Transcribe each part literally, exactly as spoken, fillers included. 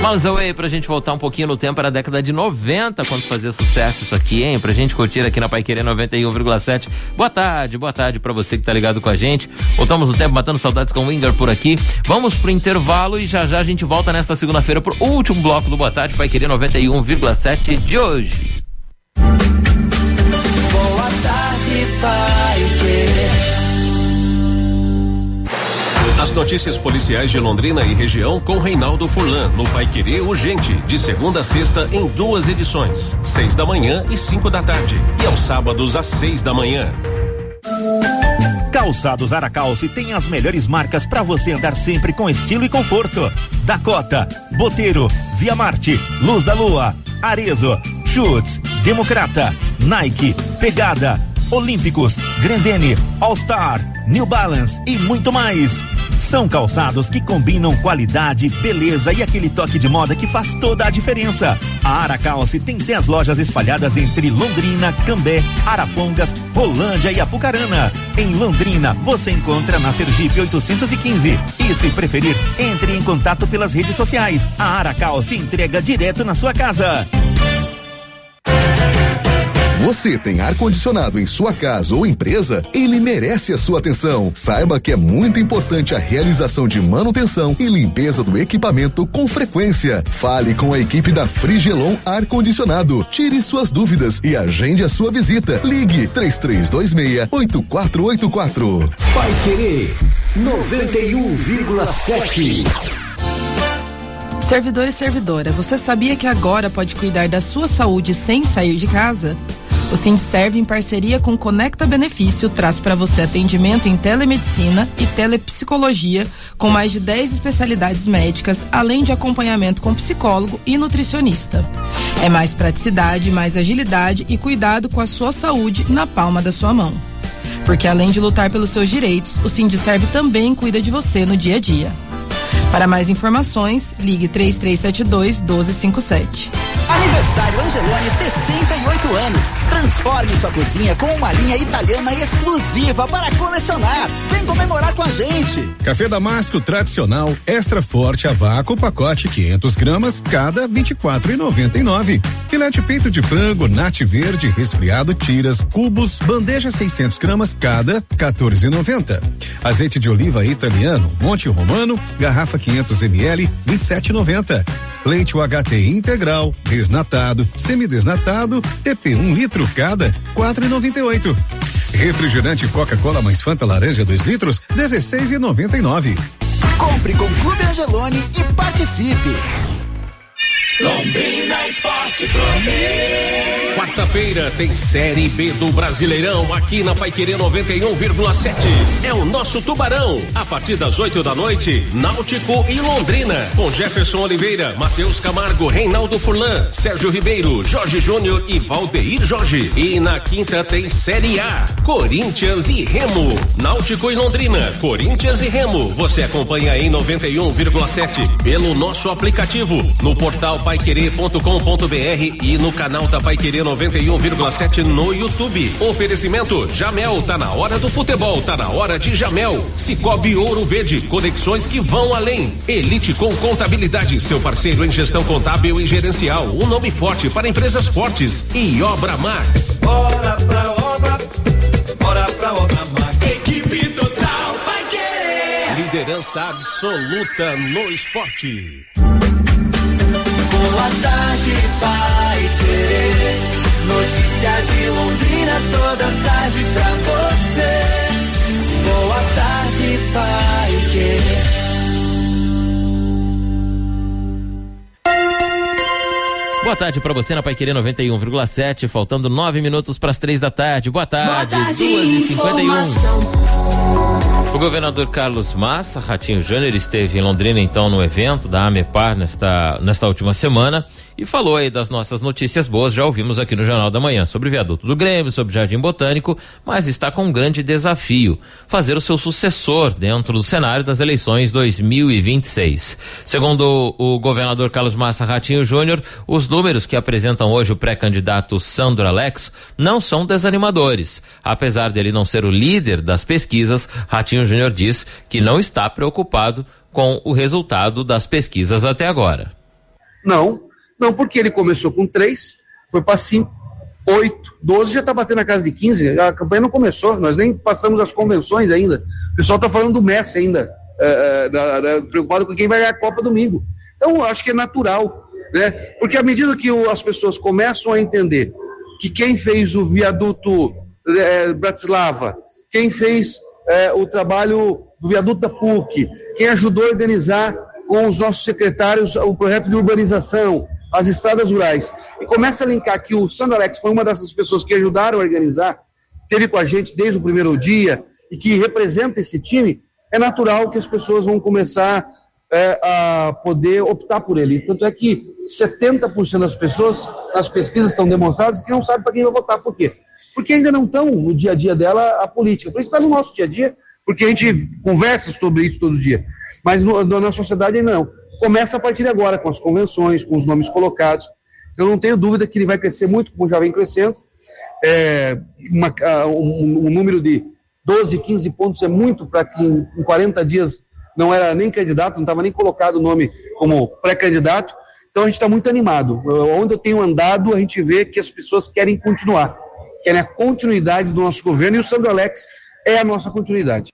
Miles Away, pra gente voltar um pouquinho no tempo, era a década de noventa, quando fazia sucesso isso aqui, hein? Pra gente curtir aqui na Paiquerê noventa e um vírgula sete. Boa tarde, boa tarde pra você que tá ligado com a gente. Voltamos no tempo, matando saudades com o Winger por aqui. Vamos pro intervalo e já já a gente volta nesta segunda-feira pro último bloco do Boa Tarde Paiquerê noventa e um vírgula sete de hoje. Boa tarde, Paiquerê. As notícias policiais de Londrina e região com Reinaldo Furlan, no Paiquerê Urgente, de segunda a sexta em duas edições, seis da manhã e cinco da tarde, e aos sábados às seis da manhã. Calçados Aracalce tem as melhores marcas para você andar sempre com estilo e conforto. Dakota, Boteiro, Via Marte, Luz da Lua, Arezzo, Schutz, Democrata, Nike, Pegada, Olímpicos, Grendene, All Star, New Balance e muito mais. São calçados que combinam qualidade, beleza e aquele toque de moda que faz toda a diferença. A Aracalce tem dez lojas espalhadas entre Londrina, Cambé, Arapongas, Rolândia e Apucarana. Em Londrina, você encontra na Sergipe oitocentos e quinze. E se preferir, entre em contato pelas redes sociais. A Aracalce entrega direto na sua casa. Você tem ar-condicionado em sua casa ou empresa? Ele merece a sua atenção. Saiba que é muito importante a realização de manutenção e limpeza do equipamento com frequência. Fale com a equipe da Frigelon Ar-Condicionado. Tire suas dúvidas e agende a sua visita. Ligue três três dois seis, oito quatro oito quatro. Paiquerê noventa e um vírgula sete. Servidor e servidora, você sabia que agora pode cuidar da sua saúde sem sair de casa? O Sindserv, em parceria com Conecta Benefício, traz para você atendimento em telemedicina e telepsicologia, com mais de dez especialidades médicas, além de acompanhamento com psicólogo e nutricionista. É mais praticidade, mais agilidade e cuidado com a sua saúde na palma da sua mão. Porque além de lutar pelos seus direitos, o Sindserv também cuida de você no dia a dia. Para mais informações, ligue três três sete dois, um dois cinco sete. Aniversário Angeloni, sessenta e oito anos. Transforme sua cozinha com uma linha italiana exclusiva para colecionar. Vem comemorar com a gente. Café Damasco tradicional, extra forte a vácuo, pacote quinhentas gramas, cada vinte e quatro reais e noventa e nove centavos. Filete peito de frango, nate verde, resfriado, tiras, cubos, bandeja seiscentas gramas, cada quatorze reais e noventa centavos. Azeite de oliva italiano, Monte Romano, garrafa quinhentos mililitros, vinte e sete reais e noventa centavos. Leite U H T integral, desnatado, semidesnatado, T P um litro cada, quatro reais e noventa e oito centavos. Refrigerante Coca-Cola mais Fanta laranja dois litros, dezesseis reais e noventa e nove centavos. Compre com Clube Angeloni e participe. Londrina Esporte Clube. Quarta-feira tem Série B do Brasileirão aqui na Paiquerê noventa e um vírgula sete. É o nosso Tubarão. A partir das oito da noite, Náutico e Londrina. Com Jefferson Oliveira, Matheus Camargo, Reinaldo Furlan, Sérgio Ribeiro, Jorge Júnior e Valdeir Jorge. E na quinta tem Série A, Corinthians e Remo. Náutico e Londrina, Corinthians e Remo. Você acompanha em noventa e um vírgula sete pelo nosso aplicativo, no portal paiquerê ponto com ponto br e no canal da Paiquerê noventa e um vírgula sete no YouTube. Oferecimento Jamel, tá na hora do futebol, tá na hora de Jamel. Cicobi Ouro Verde, conexões que vão além. Elite com Contabilidade, seu parceiro em gestão contábil e gerencial, um nome forte para empresas fortes. E Obra Max. Bora pra obra, bora pra obra Max. Equipe total Paiquerê. Liderança absoluta no esporte. Boa tarde, Paiquerê. Notícia de Londrina toda tarde pra você. Boa tarde, Paiquerê. Boa tarde pra você na Paiquerê noventa e um vírgula sete, faltando nove minutos para as três da tarde. Boa tarde, duas e cinquenta e um. O governador Carlos Massa, Ratinho Júnior, esteve em Londrina então no evento da AMEPAR nesta, nesta última semana e falou aí das nossas notícias boas. Já ouvimos aqui no Jornal da Manhã sobre o viaduto do Grêmio, sobre o Jardim Botânico, mas está com um grande desafio: fazer o seu sucessor dentro do cenário das eleições dois mil e vinte e seis. Segundo o governador Carlos Massa Ratinho Júnior, os números que apresentam hoje o pré-candidato Sandro Alex não são desanimadores. Apesar dele não ser o líder das pesquisas, Ratinho Júnior diz que não está preocupado com o resultado das pesquisas até agora. Não, não, porque ele começou com três, foi para cinco, oito, doze, já está batendo na casa de quinze, a campanha não começou, nós nem passamos as convenções ainda, o pessoal está falando do Messi ainda, é, é, é, preocupado com quem vai ganhar a Copa domingo. Então, eu acho que é natural, né? Porque à medida que o, as pessoas começam a entender que quem fez o viaduto é, Bratislava, quem fez é, o trabalho do viaduto da P U C, quem ajudou a organizar com os nossos secretários o projeto de urbanização, as estradas rurais, e começa a linkar que o Sandro Alex foi uma dessas pessoas que ajudaram a organizar, esteve com a gente desde o primeiro dia e que representa esse time, é natural que as pessoas vão começar é, a poder optar por ele. Tanto é que setenta por cento das pessoas, nas pesquisas estão demonstradas que não sabem para quem vai votar. Por quê? Porque ainda não estão no dia a dia dela a política. Por isso está no nosso dia a dia, porque a gente conversa sobre isso todo dia. Mas no, na sociedade ainda não. Começa a partir de agora, com as convenções, com os nomes colocados. Eu não tenho dúvida que ele vai crescer muito, como já vem crescendo. É, uma, um, um número de doze, quinze pontos é muito para quem em quarenta dias não era nem candidato, não estava nem colocado o nome como pré-candidato. Então a gente está muito animado. Onde eu tenho andado, a gente vê que as pessoas querem continuar, querem a continuidade do nosso governo, e o Sandro Alex é a nossa continuidade.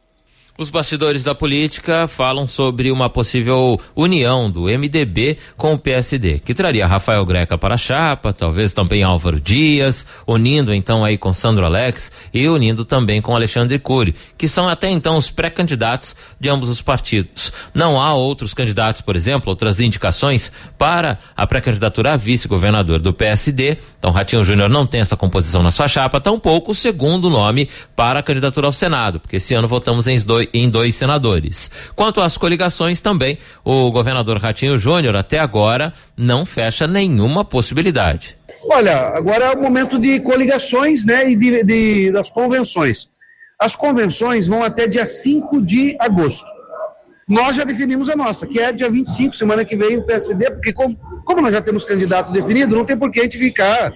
Os bastidores da política falam sobre uma possível união do M D B com o P S D, que traria Rafael Greca para a chapa, talvez também Álvaro Dias, unindo então aí com Sandro Alex e unindo também com Alexandre Cury, que são até então os pré-candidatos de ambos os partidos. Não há outros candidatos, por exemplo, outras indicações para a pré-candidatura a vice-governador do P S D. Então Ratinho Júnior não tem essa composição na sua chapa, tampouco o segundo nome para a candidatura ao Senado, porque esse ano votamos em dois em dois senadores. Quanto às coligações também, o governador Ratinho Júnior até agora não fecha nenhuma possibilidade. Olha, agora é o momento de coligações, né, e de, de, das convenções. As convenções vão até dia cinco de agosto. Nós já definimos a nossa, que é dia vinte e cinco, semana que vem, o P S D, porque como, como nós já temos candidatos definidos, não tem por que a gente ficar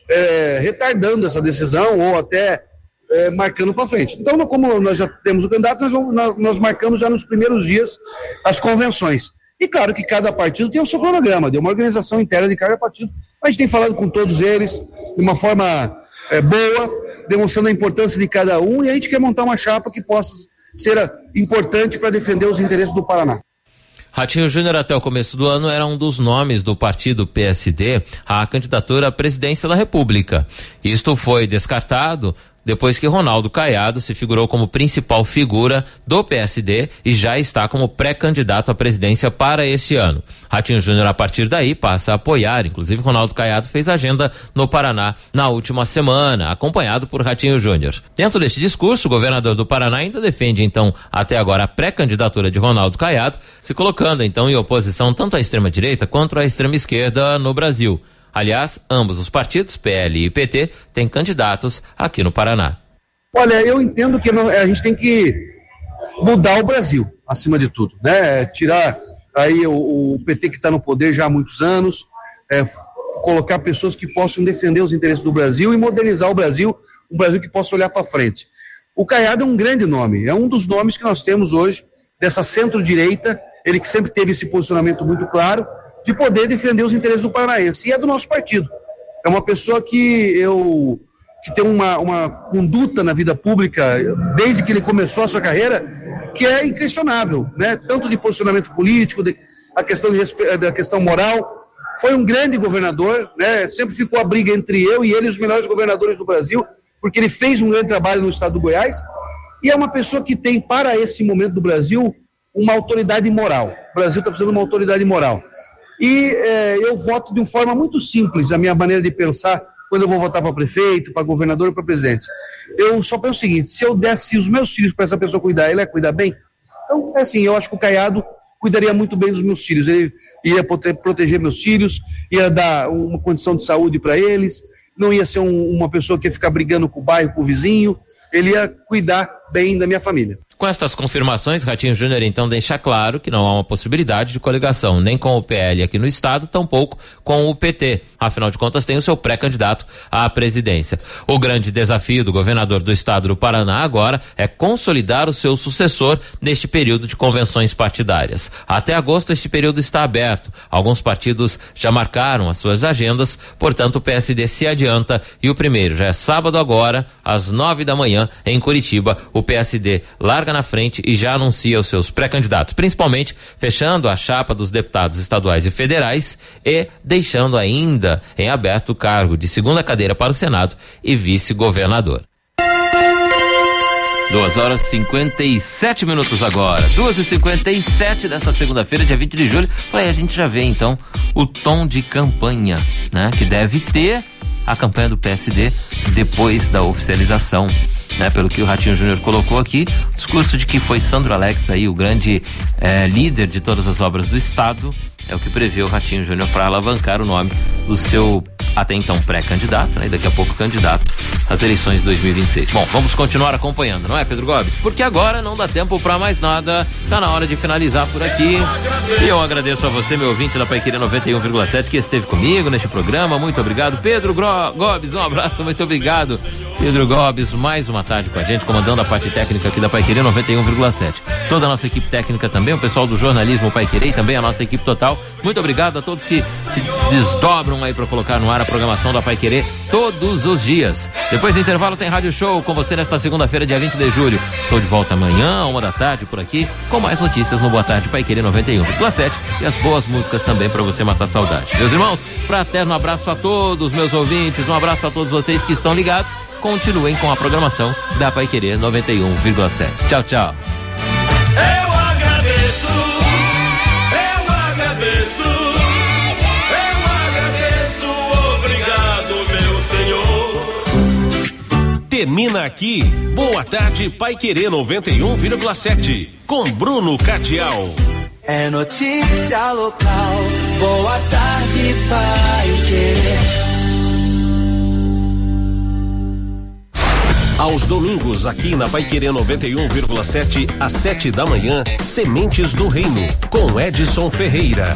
é, retardando essa decisão ou até É, marcando para frente. Então, como nós já temos o candidato, nós, vamos, nós, nós marcamos já nos primeiros dias as convenções. E claro que cada partido tem o seu cronograma, de uma organização interna de cada partido. A gente tem falado com todos eles de uma forma é, boa, demonstrando a importância de cada um, e a gente quer montar uma chapa que possa ser importante para defender os interesses do Paraná. Ratinho Júnior até o começo do ano era um dos nomes do partido P S D à candidatura à presidência da República. Isto foi descartado depois que Ronaldo Caiado se figurou como principal figura do P S D e já está como pré-candidato à presidência para este ano. Ratinho Júnior, a partir daí, passa a apoiar, inclusive Ronaldo Caiado fez agenda no Paraná na última semana, acompanhado por Ratinho Júnior. Dentro deste discurso, o governador do Paraná ainda defende, então, até agora a pré-candidatura de Ronaldo Caiado, se colocando, então, em oposição tanto à extrema-direita quanto à extrema-esquerda no Brasil. Aliás, ambos os partidos, P L e P T, têm candidatos aqui no Paraná. Olha, eu entendo que não, a gente tem que mudar o Brasil, acima de tudo, né? Tirar aí o, o P T que está no poder já há muitos anos, é, colocar pessoas que possam defender os interesses do Brasil e modernizar o Brasil, um Brasil que possa olhar para frente. O Caiado é um grande nome, é um dos nomes que nós temos hoje dessa centro-direita, ele que sempre teve esse posicionamento muito claro, de poder defender os interesses do paranaense, e é do nosso partido. É uma pessoa que eu que tem uma, uma conduta na vida pública, desde que ele começou a sua carreira, que é inquestionável, né? Tanto de posicionamento político, de, a questão de, da questão moral. Foi um grande governador, né? Sempre ficou a briga entre eu e ele, os melhores governadores do Brasil, porque ele fez um grande trabalho no estado do Goiás, e é uma pessoa que tem, para esse momento do Brasil, uma autoridade moral. O Brasil está precisando de uma autoridade moral. E é, eu voto de uma forma muito simples, a minha maneira de pensar, quando eu vou votar para prefeito, para governador ou para presidente. Eu só penso o seguinte: se eu desse os meus filhos para essa pessoa cuidar, ele ia cuidar bem? Então, é assim, eu acho que o Caiado cuidaria muito bem dos meus filhos. Ele ia proteger meus filhos, ia dar uma condição de saúde para eles, não ia ser um, uma pessoa que ia ficar brigando com o bairro, com o vizinho, ele ia cuidar bem da minha família. Com estas confirmações, Ratinho Júnior então deixa claro que não há uma possibilidade de coligação nem com o P L aqui no estado, tampouco com o P T. Afinal de contas, tem o seu pré-candidato à presidência. O grande desafio do governador do estado do Paraná agora é consolidar o seu sucessor neste período de convenções partidárias. Até agosto, este período está aberto. Alguns partidos já marcaram as suas agendas, portanto, o P S D se adianta e o primeiro já é sábado agora, às nove da manhã, em Curitiba. O P S D larga na frente e já anuncia os seus pré-candidatos, principalmente fechando a chapa dos deputados estaduais e federais e deixando ainda em aberto o cargo de segunda cadeira para o Senado e vice-governador. Duas horas e cinquenta e sete minutos agora, duas e cinquenta e sete desta segunda-feira, dia vinte de julho. Aí a gente já vê então o tom de campanha, né? Que deve ter a campanha do P S D depois da oficialização, né? Pelo que o Ratinho Júnior colocou aqui, o discurso de que foi Sandro Alex aí, o grande eh, líder de todas as obras do estado, é o que prevê o Ratinho Júnior para alavancar o nome do seu até então pré-candidato, né? E daqui a pouco candidato às eleições de dois mil e vinte e seis. Bom, vamos continuar acompanhando, não é, Pedro Gomes? Porque agora não dá tempo para mais nada, tá na hora de finalizar por aqui. E eu agradeço a você, meu ouvinte da Paiquerê noventa e um vírgula sete, que esteve comigo neste programa. Muito obrigado, Pedro Gro- Gomes, um abraço, muito obrigado. Pedro Gomes, mais uma tarde com a gente, comandando a parte técnica aqui da Paiquerê noventa e um vírgula sete. Toda a nossa equipe técnica também, o pessoal do jornalismo Paiquerê e também a nossa equipe total. Muito obrigado a todos que se desdobram aí para colocar no ar a programação da Paiquerê todos os dias. Depois do intervalo tem Rádio Show com você nesta segunda-feira, dia vinte de julho. Estou de volta amanhã, uma da tarde, por aqui, com mais notícias no Boa Tarde Paiquerê noventa e um vírgula sete e as boas músicas também para você matar saudade. Meus irmãos, fraterno abraço a todos, meus ouvintes, um abraço a todos vocês que estão ligados. Continuem com a programação da Paiquerê noventa e um vírgula sete. Tchau, tchau. Eu agradeço, eu agradeço, eu agradeço, obrigado, meu Senhor. Termina aqui, Boa Tarde Paiquerê noventa e um vírgula sete, com Bruno Cardial. É notícia local, Boa Tarde Paiquerê. Aos domingos, aqui na Paiquerê noventa e um vírgula sete, às sete da manhã, Sementes do Reino, com Edson Ferreira.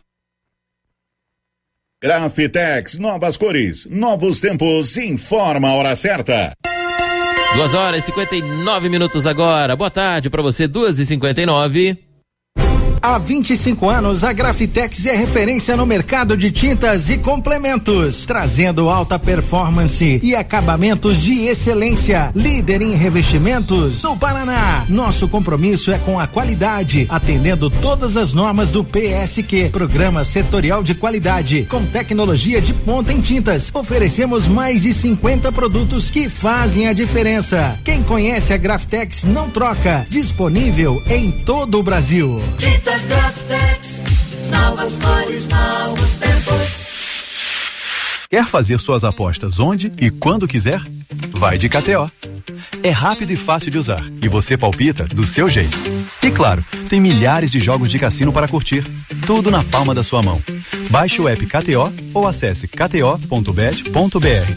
Grafitex, novas cores, novos tempos, informa a hora certa. Duas horas e cinquenta e nove minutos agora. Boa tarde para você, duas e cinquenta e nove. Há vinte e cinco anos, a Grafitex é referência no mercado de tintas e complementos, trazendo alta performance e acabamentos de excelência. Líder em revestimentos no Paraná. Nosso compromisso é com a qualidade, atendendo todas as normas do P S Q, Programa Setorial de Qualidade, com tecnologia de ponta em tintas. Oferecemos mais de cinquenta produtos que fazem a diferença. Quem conhece a Grafitex não troca. Disponível em todo o Brasil. Tintas Grafitex, novas cores, novos tempos. Quer fazer suas apostas onde e quando quiser? Vai de K T O. É rápido e fácil de usar e você palpita do seu jeito. E claro, tem milhares de jogos de cassino para curtir, tudo na palma da sua mão. Baixe o app K T O ou acesse k t o ponto bet ponto b r.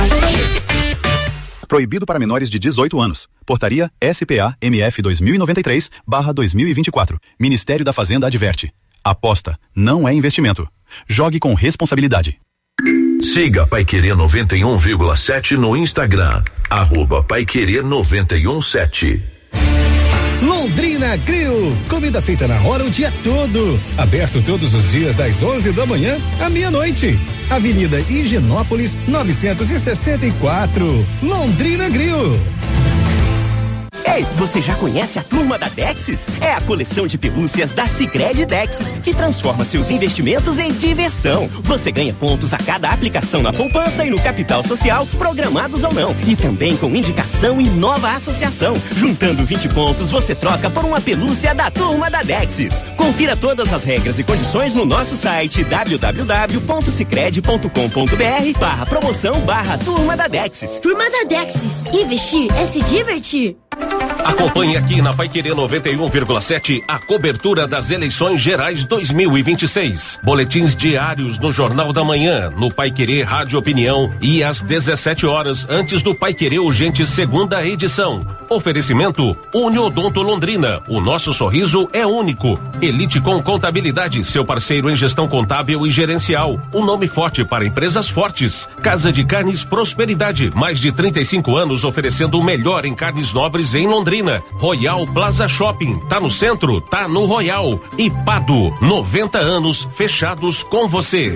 Proibido para menores de dezoito anos. Portaria S P A M F dois mil e noventa e três barra dois mil e vinte e quatro. Ministério da Fazenda adverte. Aposta não é investimento. Jogue com responsabilidade. Siga Paiquerê noventa e um vírgula sete no Instagram. Arroba Paiquerê noventa e um sete. Londrina Grill, comida feita na hora o dia todo. Aberto todos os dias das onze da manhã à meia-noite. Avenida Higienópolis novecentos e sessenta e quatro. Londrina Grill. Ei, você já conhece a Turma da Dexis? É a coleção de pelúcias da Sicredi Dexis, que transforma seus investimentos em diversão. Você ganha pontos a cada aplicação na poupança e no capital social, programados ou não. E também com indicação em nova associação. Juntando vinte pontos, você troca por uma pelúcia da Turma da Dexis. Confira todas as regras e condições no nosso site w w w ponto sicredi ponto com ponto b r barra promoção barra Turma da Dexis. Turma da Dexis. Investir é se divertir. Acompanhe aqui na Paiquerê noventa e um vírgula sete a cobertura das eleições gerais dois mil e vinte e seis. Boletins diários no Jornal da Manhã, no Paiquerê Rádio Opinião e às dezessete horas antes do Paiquerê Urgente segunda edição. Oferecimento Uniodonto Londrina. O nosso sorriso é único. Elite com Contabilidade, seu parceiro em gestão contábil e gerencial. Um nome forte para empresas fortes. Casa de Carnes Prosperidade. Mais de trinta e cinco anos oferecendo o melhor em carnes nobres em Londrina. Royal Plaza Shopping, tá no centro, tá no Royal. E Pado, noventa anos fechados com você.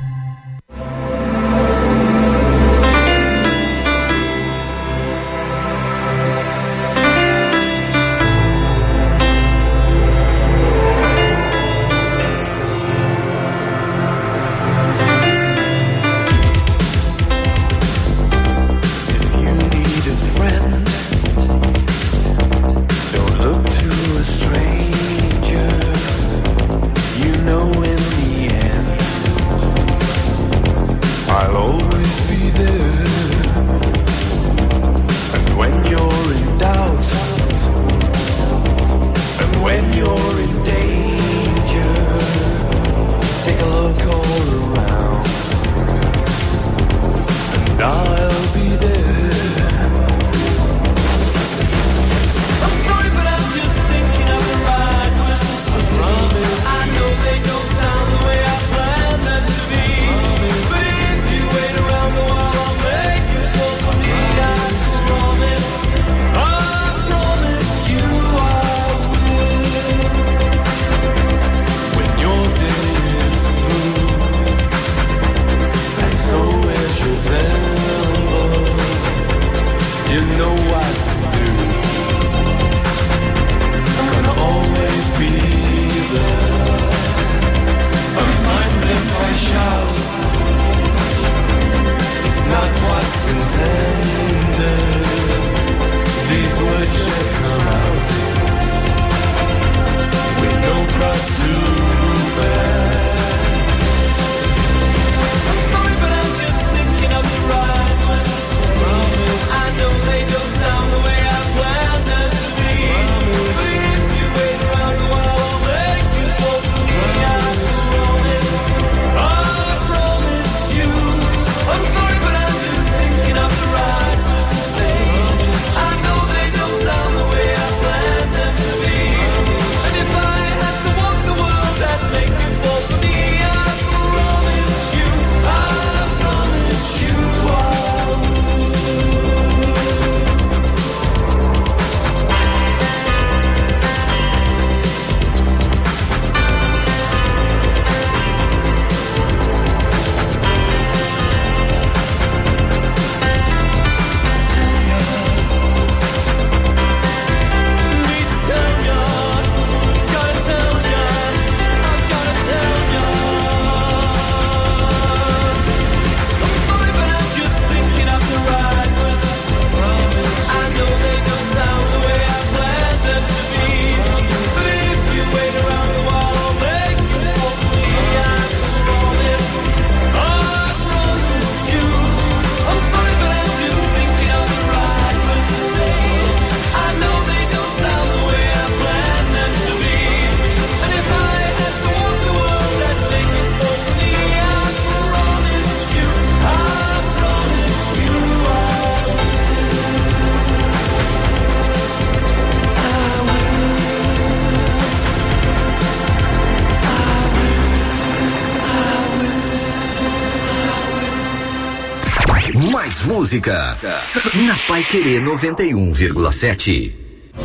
Mais música na Paiquerê noventa e um vírgula sete.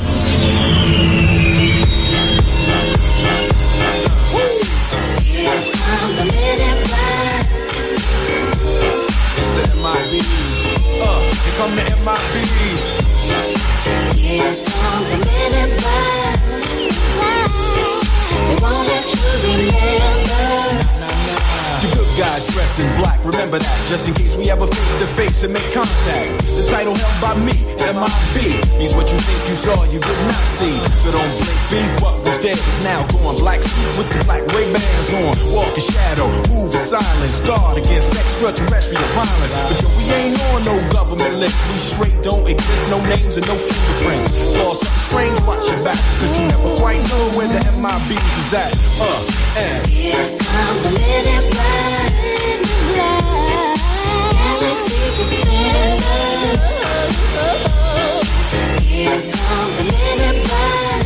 Come to M I B's. Here come the men in black. They won't let you remember. The good guys dressed in black remember that, just in case we ever face to face and make contact. The title held by me, M I B, means what you think you saw, you did not see. So don't blink, be what was dead is now gone. Black suit with the black Ray-Bans on, walk in shadow, move in silence, guard against extraterrestrial violence. But yo, we ain't on no government list, we straight don't exist, no names and no fingerprints. Saw something strange, watch your back, cause you never quite know where the M I B's is at. Uh, and here come the men in black, galaxy defenders. Here come the men in black,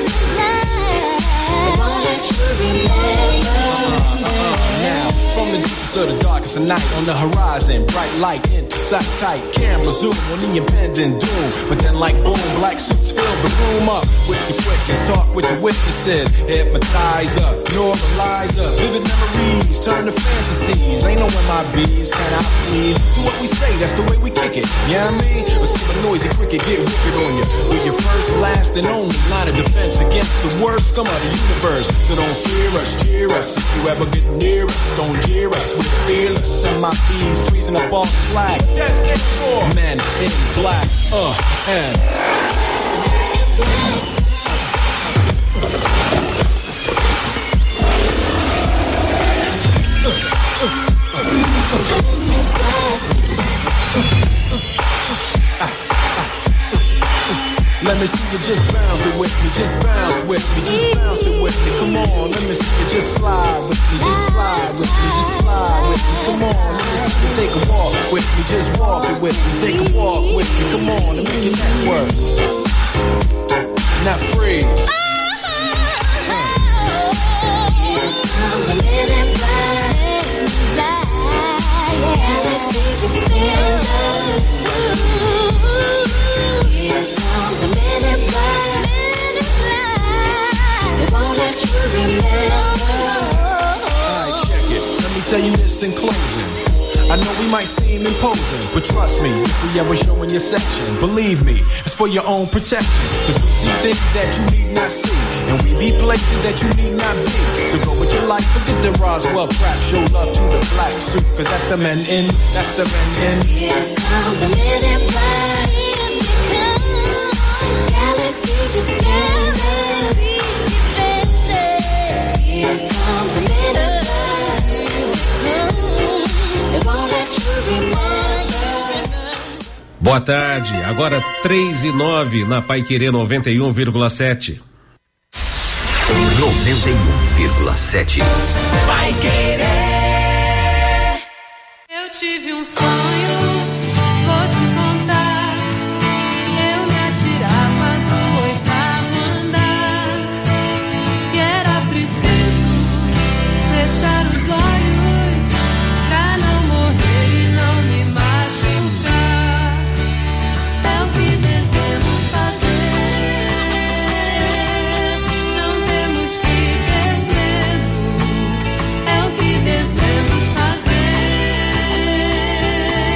they won't let you remember. Now, from the deepest of the darkest of night, on the horizon, bright light into sight tight, camera zoom on the impending doom. But then like boom, black suits fill the room up with the quickness, talk with the witnesses, hypnotizer, normalizer, vivid memories turn to fantasies. Ain't no M I B's, can I please? Do what we say, that's the way we kick it, you know what I mean? But see a noisy cricket get wicked on you, with your first, last, and only line of defense against the worst scum of the universe. So don't fear us, cheer us, if you ever get near us, don't jeer us, we're fearless. M I B's freezing up all the flag. That's it for men in black. Uh, and let me see you just bounce it with me, just bounce with me, just bounce it with me. Come on, let me see you just slide with me, just slide with me, just slide with me. Come on, let me see you take a walk with me, just walk it with me, take a walk with me. Come on, and make it network. Now freeze. Come the men in black, galaxy defenders. Here come the men in black, they won't let you remember. Alright, check it. Let me tell you this in closing. I know we might seem imposing, but trust me, if we ever show in your section, believe me, it's for your own protection. Cause we see things that you need not see, and we be places that you need not be. So go with your life, forget the Roswell crap, show love to the black suit, cause that's the men in, that's the men in. Here come the men in black, galaxy defenders. Here come the men in black, they won't let you remember. Boa tarde, agora três e nove na Paiquerê noventa e um vírgula sete. noventa e um vírgula sete. Paiquerê. Eu tive um sonho, vou te contar. Eu me atirava do oitavo andar, e era preciso fechar os olhos pra não morrer e não me machucar. É o que devemos fazer, não temos que ter medo. É o que devemos fazer.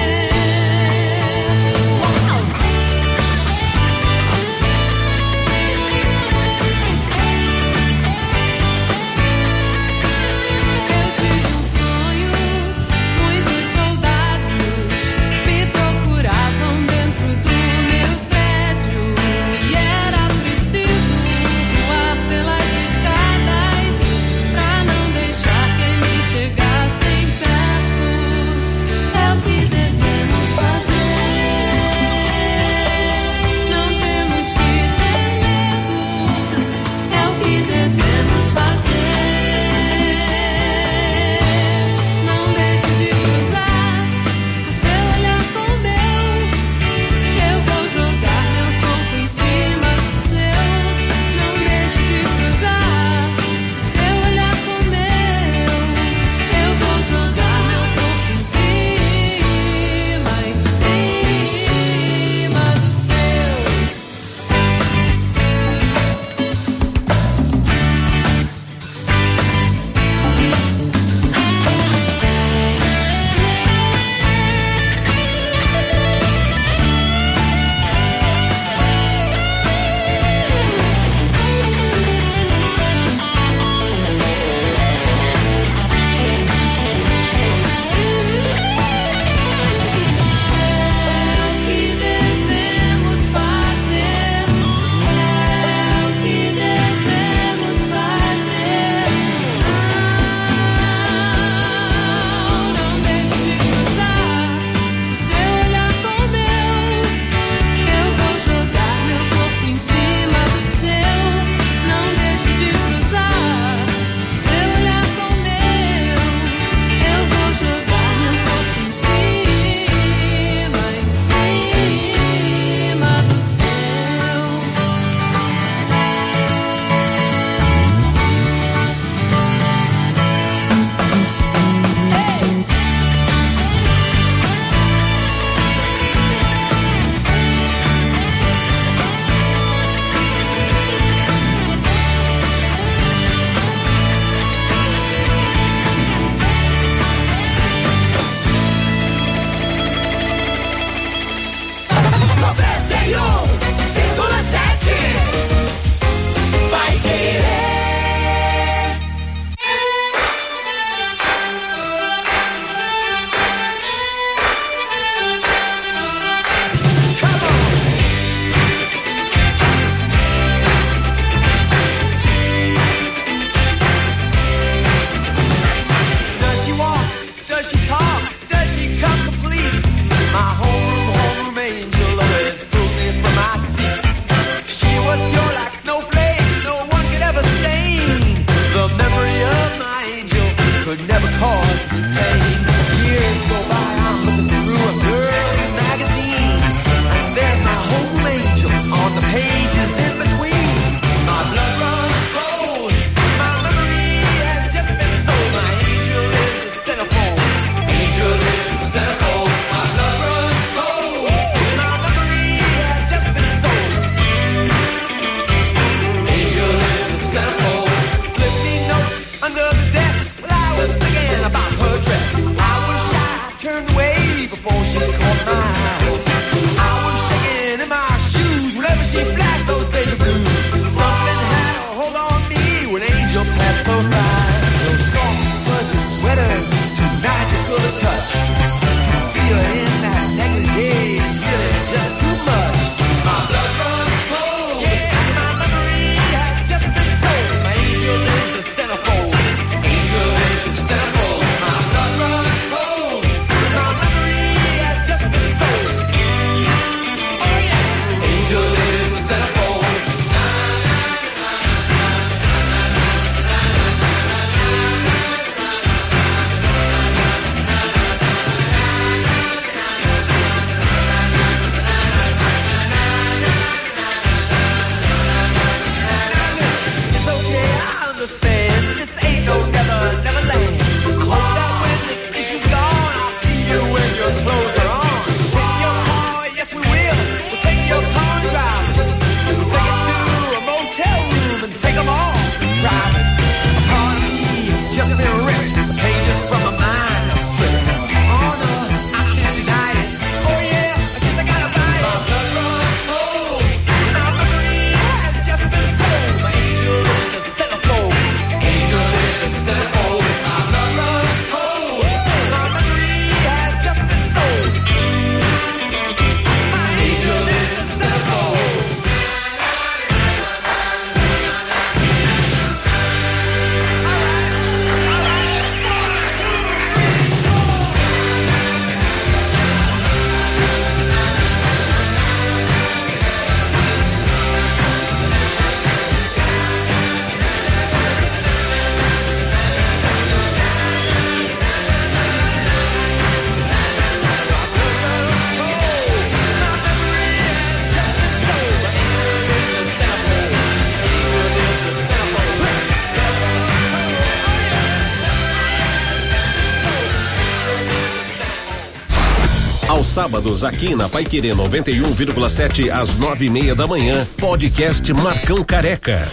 sábados aqui na Paiquerê noventa e um vírgula sete às nove e meia da manhã. Podcast Marcão Careca.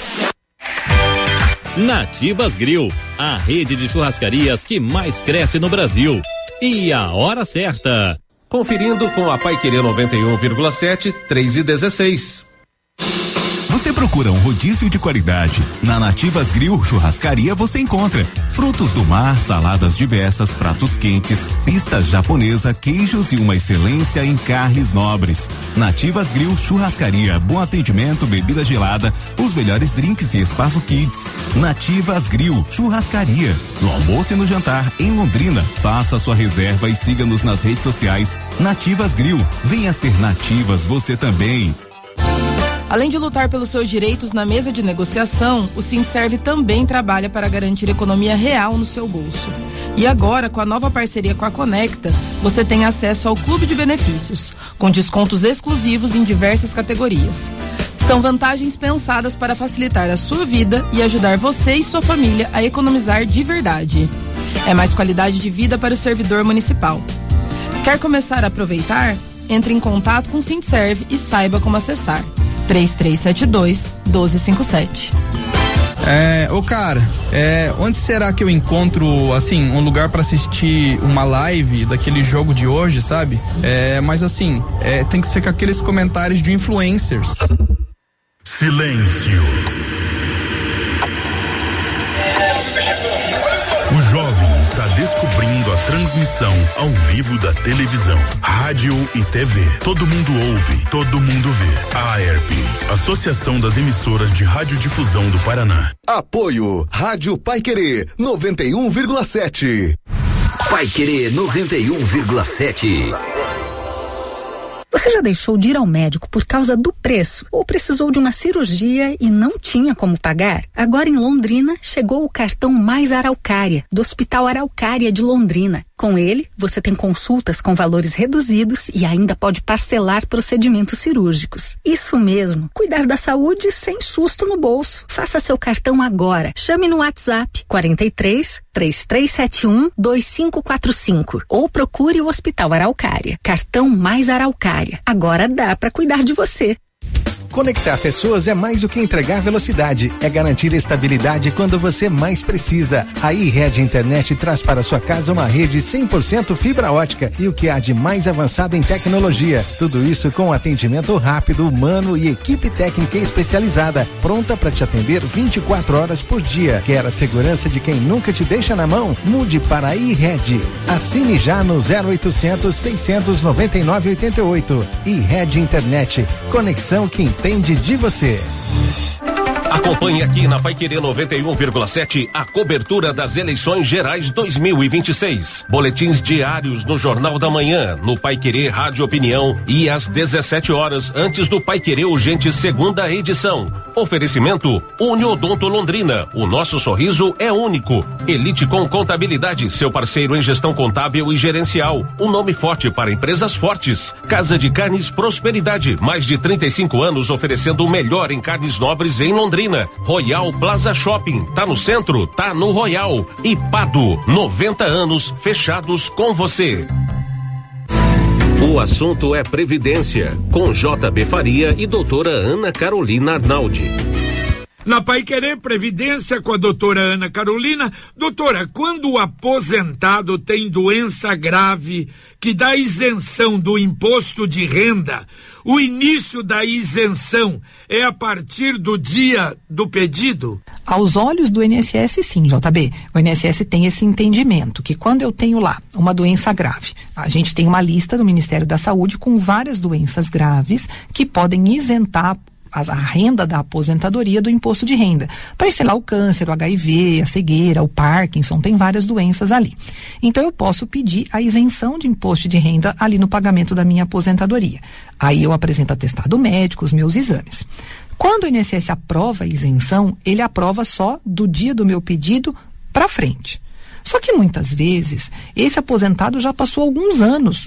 Nativas Grill, a rede de churrascarias que mais cresce no Brasil. E a hora certa. Conferindo com a Paiquerê noventa e um vírgula sete, três e dezesseis. Você procura um rodízio de qualidade? Na Nativas Grill Churrascaria você encontra frutos do mar, saladas diversas, pratos quentes, pistas japonesa, queijos e uma excelência em carnes nobres. Nativas Grill Churrascaria, bom atendimento, bebida gelada, os melhores drinks e espaço kids. Nativas Grill Churrascaria, no almoço e no jantar em Londrina. Faça sua reserva e siga-nos nas redes sociais. Nativas Grill, venha ser Nativas você também. Além de lutar pelos seus direitos na mesa de negociação, o Sindserv também trabalha para garantir economia real no seu bolso. E agora, com a nova parceria com a Conecta, você tem acesso ao Clube de Benefícios, com descontos exclusivos em diversas categorias. São vantagens pensadas para facilitar a sua vida e ajudar você e sua família a economizar de verdade. É mais qualidade de vida para o servidor municipal. Quer começar a aproveitar? Entre em contato com o Sindserv e saiba como acessar. três três sete dois, um dois cinco sete. É, ô cara, é, onde será que eu encontro, assim, um lugar pra assistir uma live daquele jogo de hoje, sabe? É, mas assim, é, tem que ser com aqueles comentários de influencers. Silêncio. O jovem está descobrindo a transmissão ao vivo da televisão, rádio e T V. Todo mundo ouve, todo mundo vê. A AERP, Associação das Emissoras de Radiodifusão do Paraná. Apoio Rádio Paiquerê noventa e um vírgula sete. Paiquerê noventa e um vírgula sete. Você já deixou de ir ao médico por causa do preço ou precisou de uma cirurgia e não tinha como pagar? Agora em Londrina chegou o cartão Mais Araucária, do Hospital Araucária de Londrina. Com ele, você tem consultas com valores reduzidos e ainda pode parcelar procedimentos cirúrgicos. Isso mesmo, cuidar da saúde sem susto no bolso. Faça seu cartão agora. Chame no WhatsApp quarenta e três, três três sete um, dois cinco quatro cinco ou procure o Hospital Araucária. Cartão Mais Araucária. Agora dá para cuidar de você. Conectar pessoas é mais do que entregar velocidade, é garantir estabilidade quando você mais precisa. A iRede Internet traz para sua casa uma rede cem por cento fibra ótica e o que há de mais avançado em tecnologia. Tudo isso com atendimento rápido, humano e equipe técnica especializada, pronta para te atender vinte e quatro horas por dia. Quer a segurança de quem nunca te deixa na mão? Mude para a iRede. Assine já no zero oitocentos, seiscentos noventa e nove, oitenta e oito. iRede Internet. Conexão que entende de você. Acompanhe aqui na Paiquerê noventa e um vírgula sete a cobertura das eleições gerais dois mil e vinte e seis. Boletins diários no Jornal da Manhã, no Paiquerê Rádio Opinião e às dezessete horas antes do Paiquerê Urgente segunda edição. Oferecimento Uniodonto Londrina. O nosso sorriso é único. Elite com Contabilidade, seu parceiro em gestão contábil e gerencial. Um nome forte para empresas fortes. Casa de Carnes Prosperidade. Mais de trinta e cinco anos oferecendo o melhor em carnes nobres em Londrina. Royal Plaza Shopping, tá no centro, tá no Royal. E Pado, noventa anos fechados com você. O assunto é Previdência, com J B Faria e doutora Ana Carolina Arnaldi. Na Paiquerê Previdência com a doutora Ana Carolina. Doutora, quando o aposentado tem doença grave que dá isenção do imposto de renda, o início da isenção é a partir do dia do pedido? Aos olhos do I N S S, sim, J B. O I N S S tem esse entendimento que quando eu tenho lá uma doença grave, a gente tem uma lista do Ministério da Saúde com várias doenças graves que podem isentar a renda da aposentadoria do imposto de renda. Então, sei lá, o câncer, o H I V, a cegueira, o Parkinson, tem várias doenças ali. Então, eu posso pedir a isenção de imposto de renda ali no pagamento da minha aposentadoria. Aí eu apresento atestado médico, os meus exames. Quando o I N S S aprova a isenção, ele aprova só do dia do meu pedido para frente. Só que muitas vezes, esse aposentado já passou alguns anos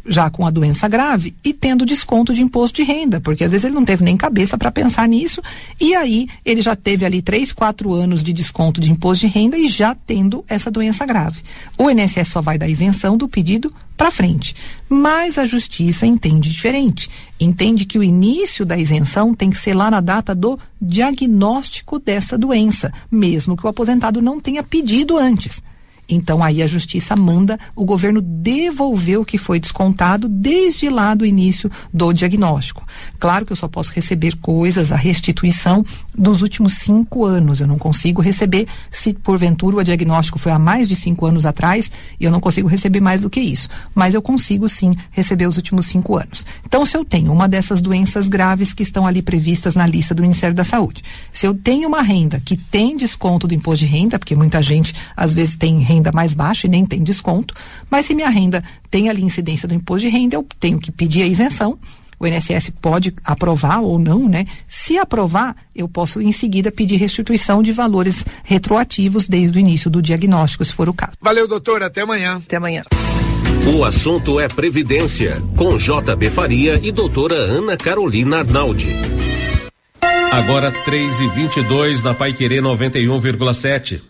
já com a doença grave e tendo desconto de imposto de renda, porque às vezes ele não teve nem cabeça para pensar nisso, e aí ele já teve ali três, quatro anos de desconto de imposto de renda e já tendo essa doença grave. O I N S S só vai dar isenção do pedido para frente, mas a justiça entende diferente, entende que o início da isenção tem que ser lá na data do diagnóstico dessa doença, mesmo que o aposentado não tenha pedido antes. Então aí a justiça manda o governo devolver o que foi descontado desde lá do início do diagnóstico. Claro que eu só posso receber coisas, a restituição dos últimos cinco anos. Eu não consigo receber, se porventura o diagnóstico foi há mais de cinco anos atrás, eu não consigo receber mais do que isso. Mas eu consigo sim receber os últimos cinco anos. Então, se eu tenho uma dessas doenças graves que estão ali previstas na lista do Ministério da Saúde, se eu tenho uma renda que tem desconto do imposto de renda, porque muita gente às vezes tem renda mais baixa e nem tem desconto, mas se minha renda tem ali incidência do imposto de renda, eu tenho que pedir a isenção. O I N S S pode aprovar ou não, né? Se aprovar, eu posso em seguida pedir restituição de valores retroativos desde o início do diagnóstico, se for o caso. Valeu, doutor, até amanhã. Até amanhã. O assunto é Previdência, com J B Faria e doutora Ana Carolina Arnaldi. Agora três e vinte e dois na Paiquerê noventa e um vírgula sete.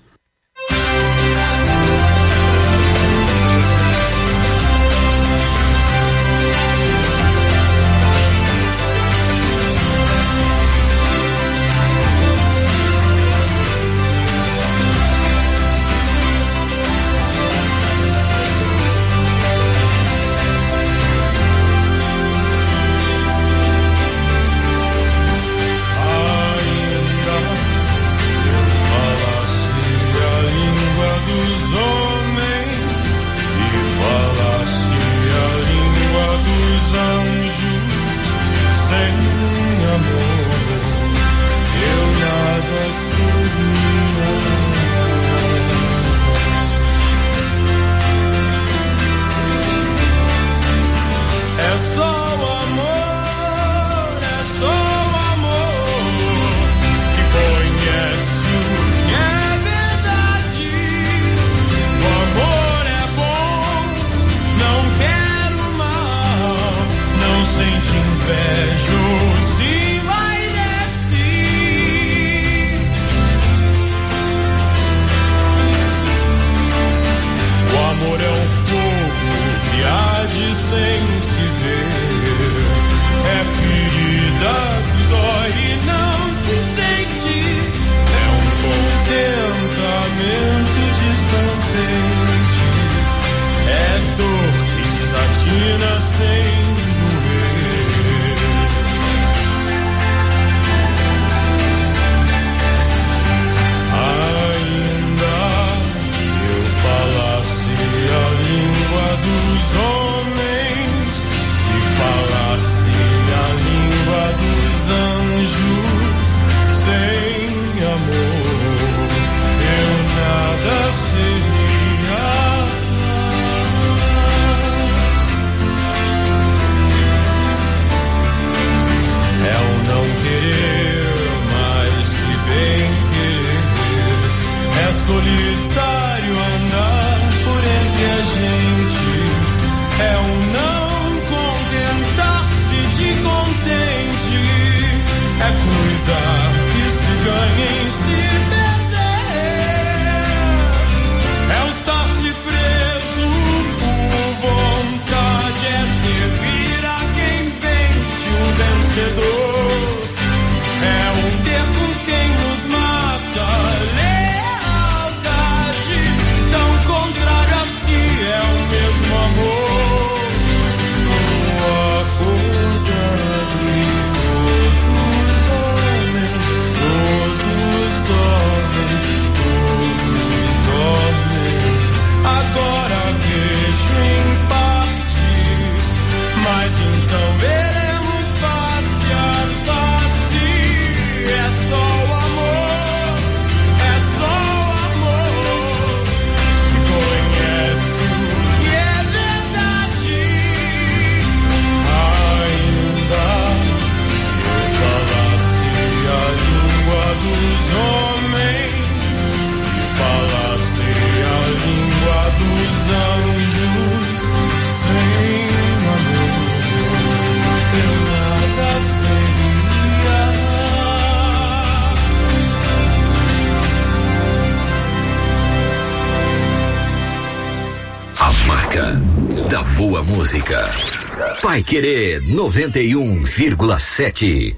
música. Paiquerê noventa e um vírgula sete.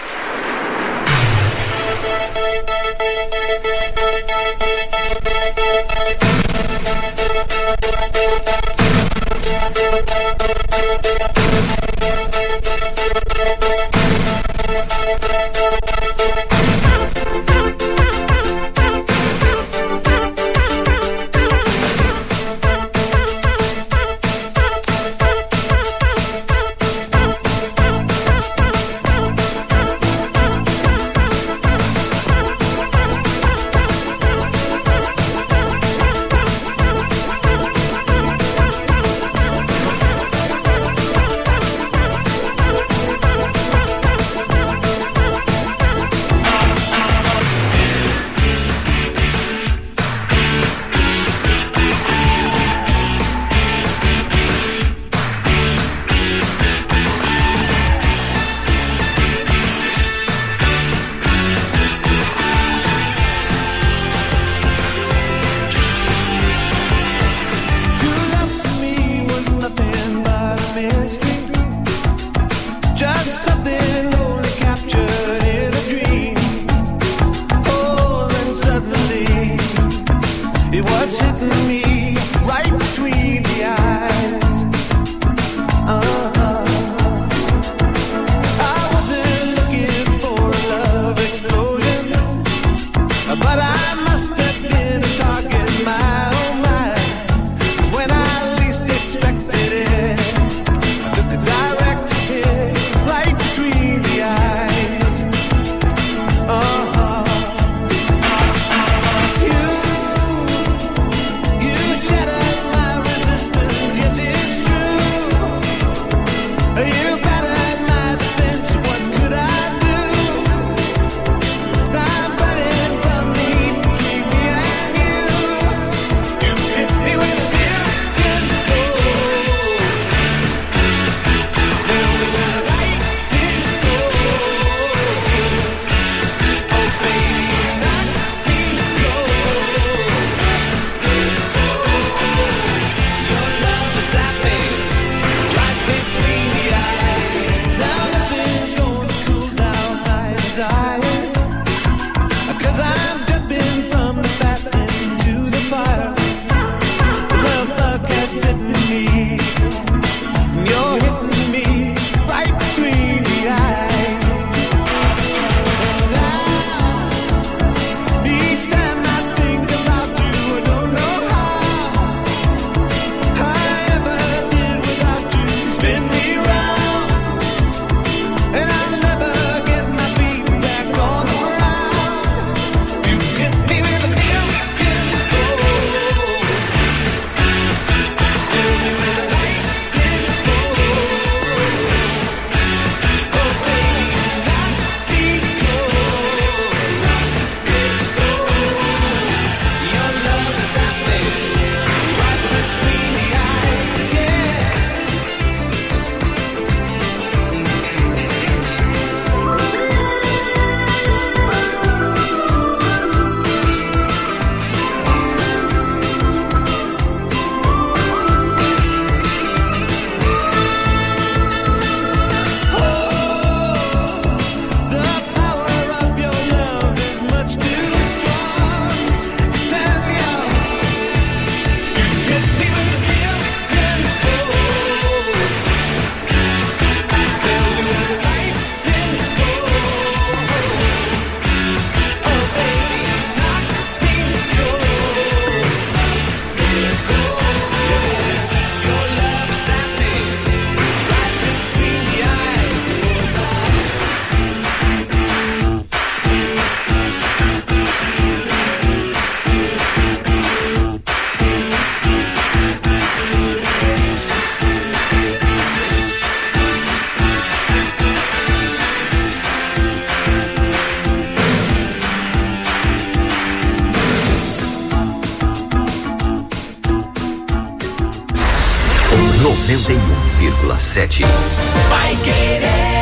noventa e um vírgula sete. Vai querer.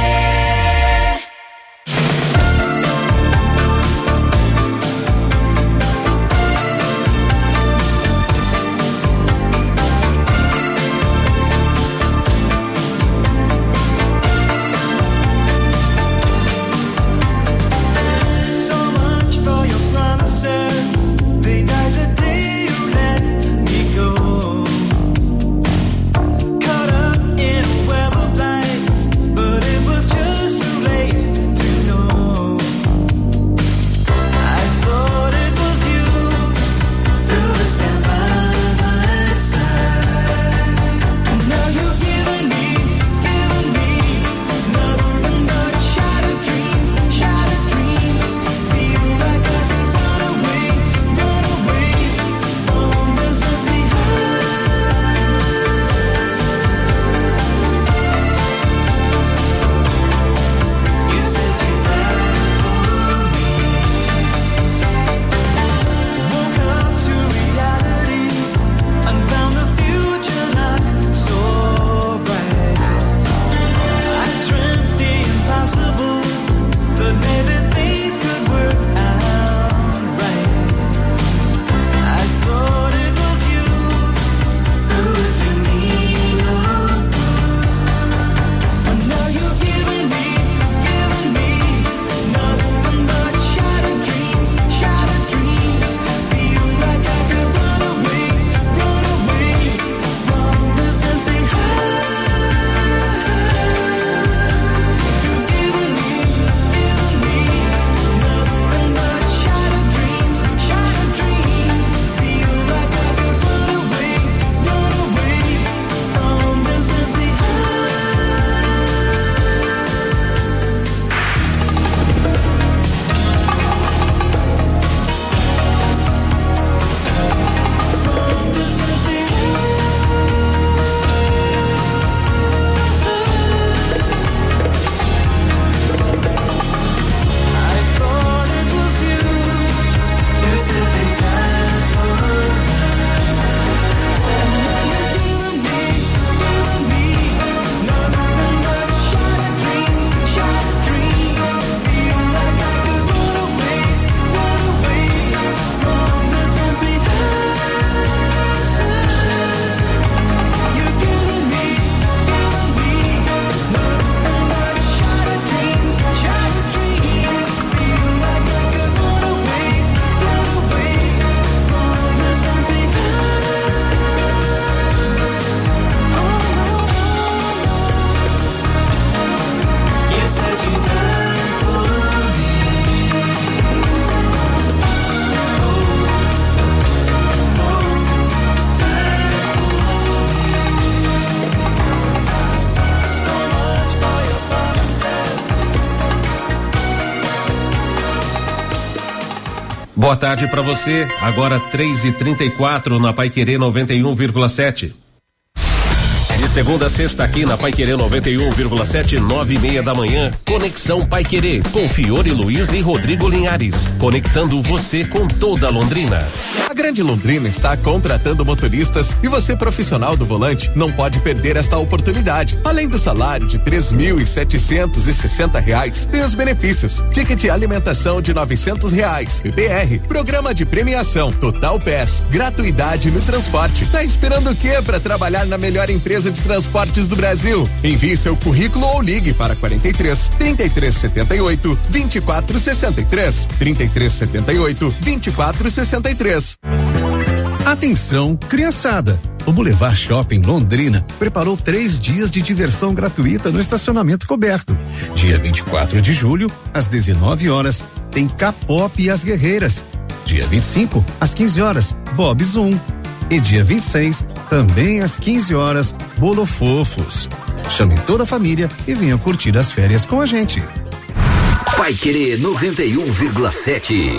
Boa tarde para você. Agora três e trinta e quatro na Paiquerê noventa e um vírgula sete. De segunda a sexta aqui na Paiquerê noventa e um vírgula sete, nove e meia da manhã. Conexão Paiquerê com Fiore Luiz e Rodrigo Linhares, conectando você com toda Londrina. A Grande Londrina está contratando motoristas e você, profissional do volante, não pode perder esta oportunidade. Além do salário de três mil e setecentos e sessenta reais, tem os benefícios: ticket alimentação de novecentos reais, P P R, programa de premiação, Total Pass, gratuidade no transporte. Tá esperando o quê para trabalhar na melhor empresa de transportes do Brasil? Envie seu currículo ou ligue para quarenta e três, trinta e três setenta e oito, vinte e quatro sessenta e três, trinta e três setenta e oito, vinte e quatro sessenta e três. Atenção, criançada! O Boulevard Shopping Londrina preparou três dias de diversão gratuita no estacionamento coberto. Dia vinte e quatro de julho, às dezenove horas, tem K-pop e as Guerreiras. Dia vinte e cinco, às quinze horas, Bob Zoom. E dia vinte e seis, também às quinze horas, Bolo Fofos. Chame toda a família e venha curtir as férias com a gente. Paiquerê noventa e um vírgula sete.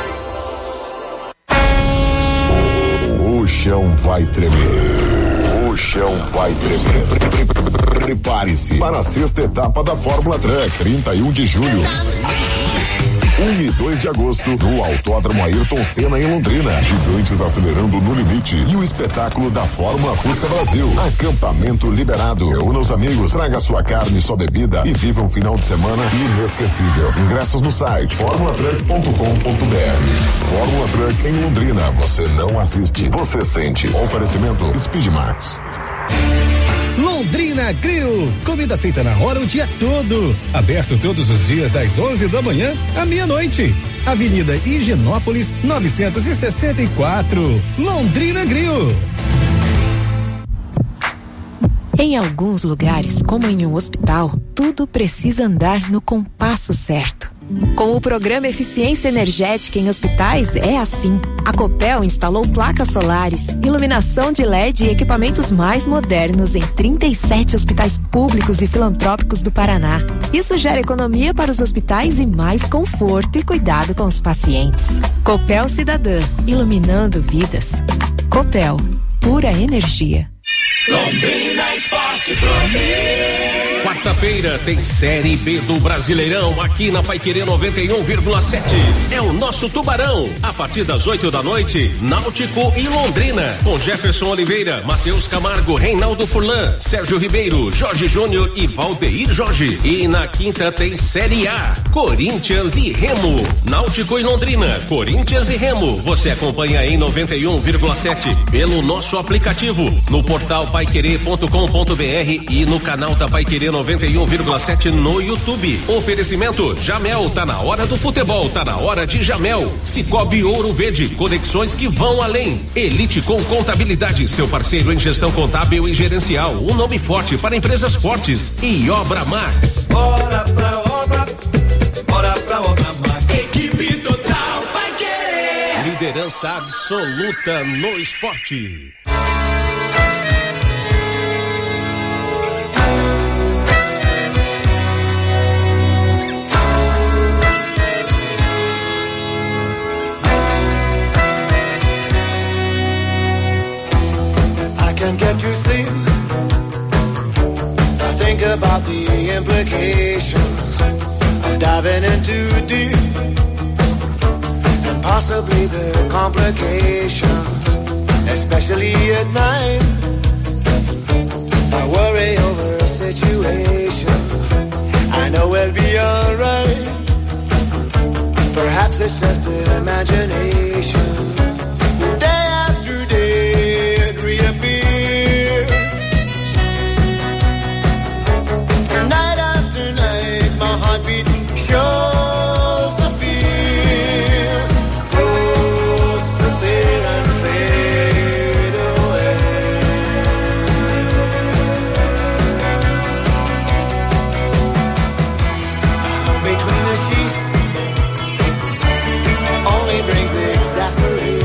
O chão vai tremer. O chão vai tremer. Prepare-se para a sexta etapa da Fórmula Truck, trinta e um de julho. um e dois de agosto, no Autódromo Ayrton Senna, em Londrina. Gigantes acelerando no limite. E o espetáculo da Fórmula Fusca Brasil. Acampamento liberado. Reúna os amigos, traga sua carne e sua bebida e viva um final de semana inesquecível. Ingressos no site fórmula truck ponto com ponto b r. Fórmula Truck em Londrina. Você não assiste, você sente. Oferecimento Speedmax. Londrina Grill, comida feita na hora o dia todo. Aberto todos os dias das onze da manhã à meia-noite. Avenida Higienópolis novecentos e sessenta e quatro. Londrina Grill. Em alguns lugares, como em um hospital, tudo precisa andar no compasso certo. Com o programa Eficiência Energética em Hospitais é assim. A Copel instalou placas solares, iluminação de L E D e equipamentos mais modernos em trinta e sete hospitais públicos e filantrópicos do Paraná. Isso gera economia para os hospitais e mais conforto e cuidado com os pacientes. Copel Cidadã, iluminando vidas. Copel, pura energia. Londrina Esporte Clube. Quarta-feira tem Série B do Brasileirão aqui na Paiquerê noventa e um vírgula sete. É o nosso Tubarão. A partir das oito da noite, Náutico e Londrina. Com Jefferson Oliveira, Matheus Camargo, Reinaldo Furlan, Sérgio Ribeiro, Jorge Júnior e Valdeir Jorge. E na quinta tem Série A, Corinthians e Remo. Náutico e Londrina, Corinthians e Remo. Você acompanha em noventa e um vírgula sete pelo nosso aplicativo, no portal paiquerê ponto com ponto b r e no canal da Paiquerê noventa e um vírgula sete no YouTube. Oferecimento Jamel, tá na hora do futebol, tá na hora de Jamel. Cicobi Ouro Verde, conexões que vão além. Elite com Contabilidade, seu parceiro em gestão contábil e gerencial, um nome forte para empresas fortes. E Obra Max. Bora pra obra, bora pra obra Max. Equipe total vai querer. Liderança absoluta no esporte. Can't get to sleep. I think about the implications of diving in too deep, and possibly the complications, especially at night. I worry over situations. I know we'll be alright. Perhaps it's just an imagination. Day after day it reappears. Night after night my heartbeat shows the fear. Disappear and fade away. Between the sheets only brings exasperation.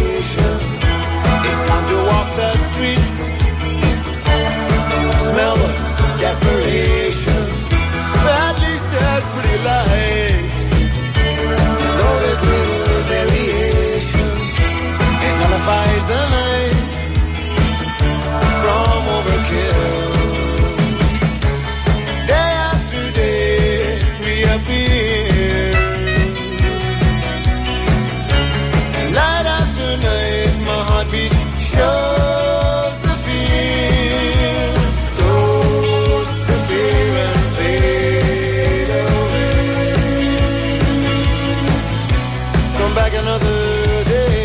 another day.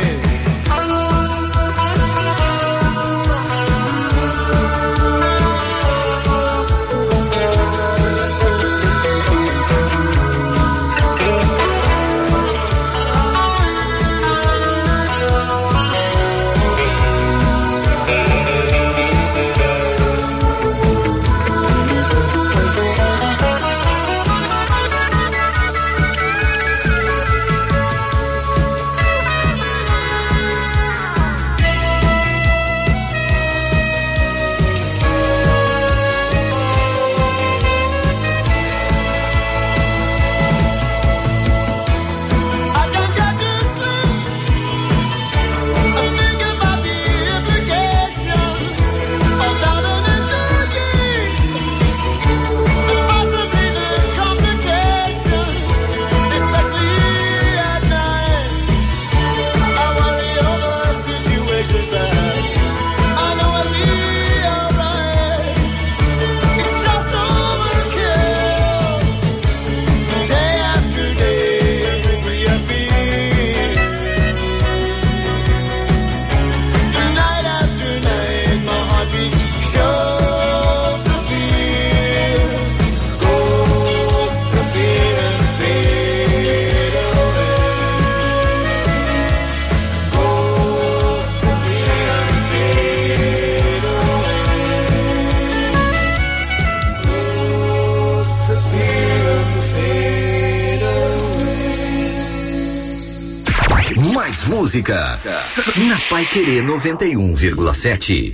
Música na Paiquerê noventa e um vírgula sete.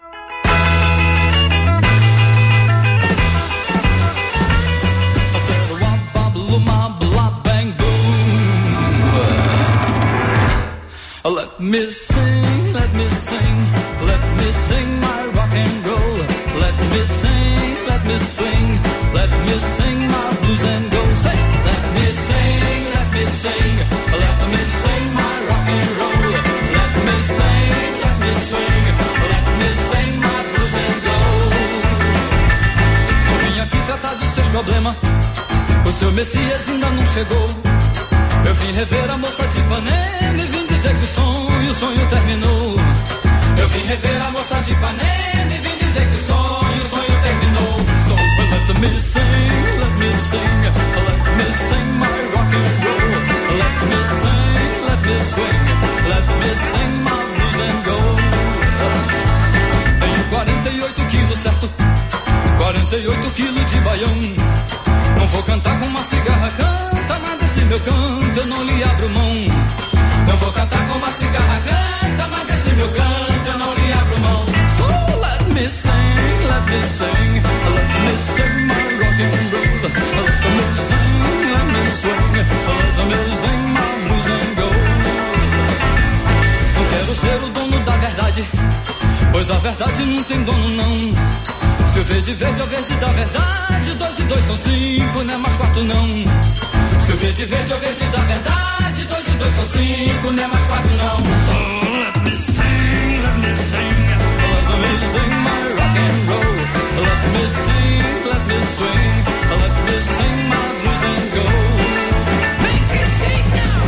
Let me sing, let me sing, let me sing my rock and roll. Let me sing, let me swing, let me sing my blues and go. Say, let me sing, let me sing, let me sing my rock and roll. Let me sing, let me swing, let me sing my blues and go. Eu vim aqui tratar dos seus problemas, o seu Messias ainda não chegou. Eu vim rever a moça de Ipanema e vim dizer que o sonho, o sonho terminou. Eu vim rever a moça de Ipanema e vim dizer que o sonho, o sonho terminou. So let me sing, let me sing, let me sing my rock and roll. Let me sing, let me swing, let me sing my blues and go. Tenho quarenta e oito quilos, certo? quarenta e oito quilos de baião. Não vou cantar com uma cigarra, canta, mas desse meu canto eu não lhe abro mão. Não vou cantar com uma cigarra, canta, mas desse meu canto eu não lhe abro mão. So let me sing, let me sing, let me sing my rock and roll. Let me sing, let me swing, let me sing my blues and go. Não quero ser o dono da verdade, pois a verdade não tem dono não. Se o verde verde é o verde da verdade, dois e dois são cinco, não é mais quatro não. Se o verde verde é o verde da verdade, dois e dois são cinco, não é mais quatro não. So let me sing, let me sing, let me sing my rock and roll. Let me sing, let me swing, let me sing my blues and go. Make it shake now.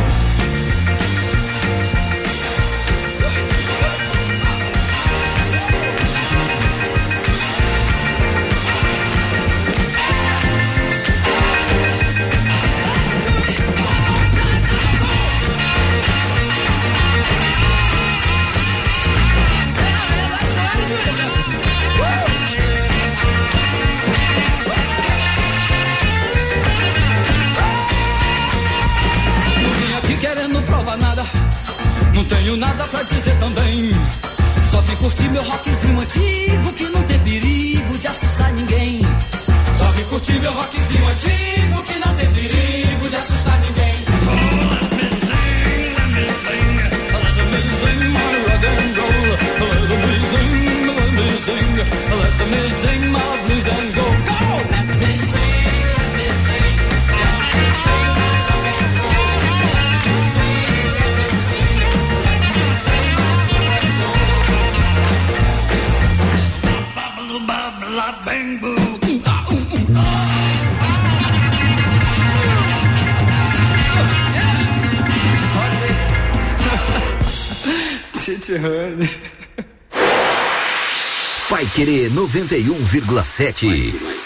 Querendo provar nada, não tenho nada pra dizer também. Só vim curtir meu rockzinho antigo, que não tem perigo de assustar ninguém. Só vim curtir meu rockzinho antigo, que não tem perigo de assustar ninguém. So let me sing, let me sing, let me sing my rock and roll. Let me sing, let me sing, let me sing my blues and go. Go! Let me sing, let me sing, let me sing my rock and roll. Bang boom. Ah, ooh, ooh, ah. Sweet honey. Paiquerê noventa e um vírgula sete.